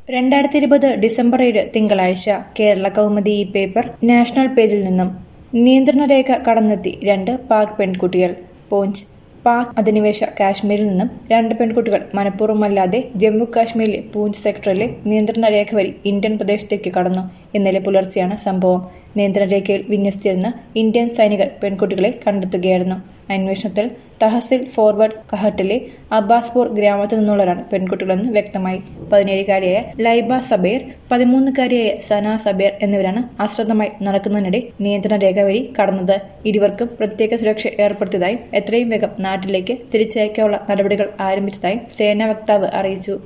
2020 December 7 തിങ്കളാഴ്ച കേരള കൗമുദി ഈ paper national പേജിൽ നിന്നും നിയന്ത്രണ രേഖ കടന്നെത്തി രണ്ട് പാക് പെൺകുട്ടികൾ. പൂഞ്ച്. പാക് അധിനിവേശ കാശ്മീരിൽ നിന്നും രണ്ട് പെൺകുട്ടികൾ മനഃപൂർവ്വമല്ലാതെ ജമ്മു കാശ്മീരിലെ പൂഞ്ച് സെക്ടറിലെ നിയന്ത്രണ രേഖ വഴി ഇന്ത്യൻ പ്രദേശത്തേക്ക് കടന്നു. ഇന്നലെ പുലർച്ചെയാണ് സംഭവം. നിയന്ത്രണ രേഖയിൽ വിന്യസിച്ചിരുന്ന ഇന്ത്യൻ സൈനികർ പെൺകുട്ടികളെ കണ്ടെത്തുകയായിരുന്നു. അന്വേഷണത്തിൽ തഹസിൽ ഫോർവേഡ് കഹട്ടിലെ അബ്ബാസ്പൂർ ഗ്രാമത്തിൽ നിന്നുള്ളവരാണ് പെൺകുട്ടികളെന്ന് വ്യക്തമായി. 17-കാരിയായ ലൈബ സബേർ, 13-കാരിയായ സന സബേർ എന്നിവരാണ് അശ്രദ്ധമായി നടക്കുന്നതിനിടെ നിയന്ത്രണ രേഖ വഴി കടന്നത്. ഇരുവർക്കും പ്രത്യേക സുരക്ഷ ഏർപ്പെടുത്തിയതായും എത്രയും വേഗം നാട്ടിലേക്ക് തിരിച്ചയക്കാനുള്ള നടപടികൾ ആരംഭിച്ചതായും സേനാ വക്താവ് അറിയിച്ചു.